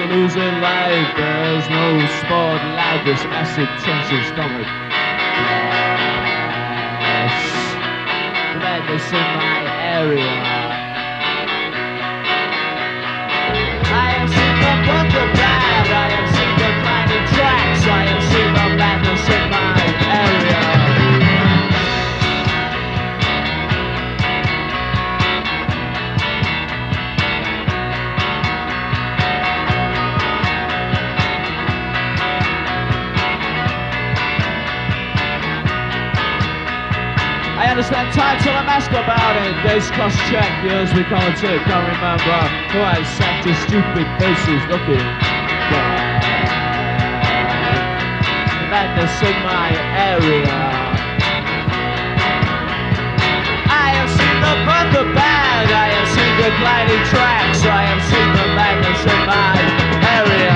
losing life. There's no sport allowed. This acid tension stomach. Yes. The madness in my area. I have seen the book of bad. I have seen the blinding tracks. I have seen the madness in my area. I understand time till I'm asked about it. Days cross-check, years we can't take. Can't remember who I sat to stupid faces looking back. Madness in my area. I have seen the birth of bad. I have seen the gliding tracks. I have seen the madness in my area.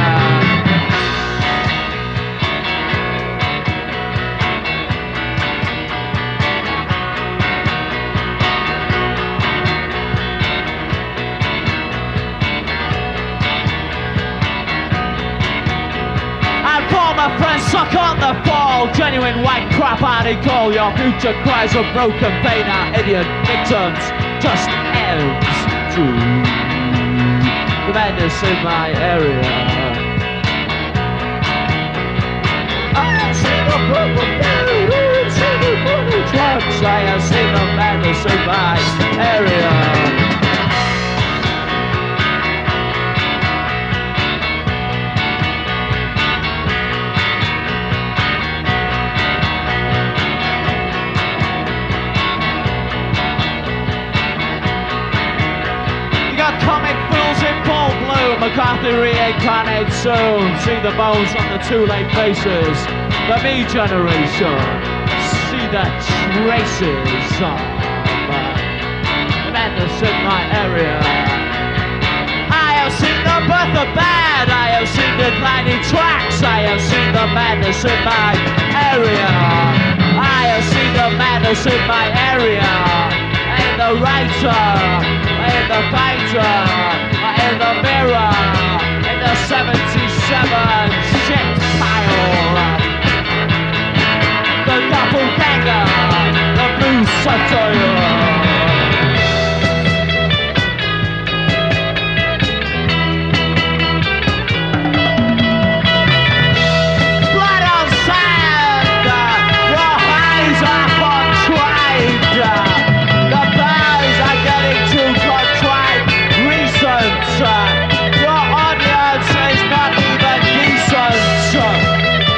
My friends suck on the ball. Genuine white crap article. Your future cries of broken pain are idiot victims. Just elves to the madness in my area. I have seen the purple barrels, seen the money trucks. I have seen the madness in my area. Comic fools in full bloom, McCarthy reincarnate soon. See the bones on the too late faces, the me generation. See the traces of madness in my area. I have seen the birth of bad. I have seen the blinding tracks. I have seen the madness in my area. I have seen the madness in my area. And the writer, in the fighter, in the mirror, in the 77 shit pile. The doppelganger, the blue satire. Blood on sand, your eyes are contrite. The birds are getting too contrite. Your audience is not even decent.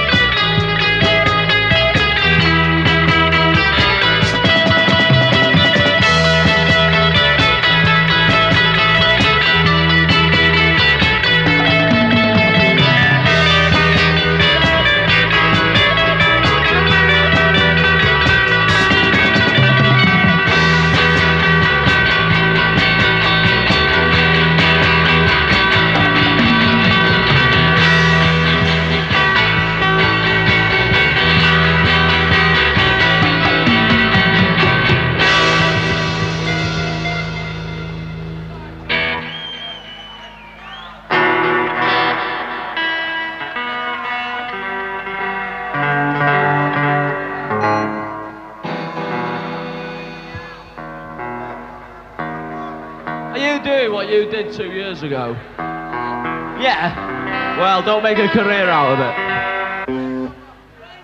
What you did 2 years ago? Yeah. Well, don't make a career out of it.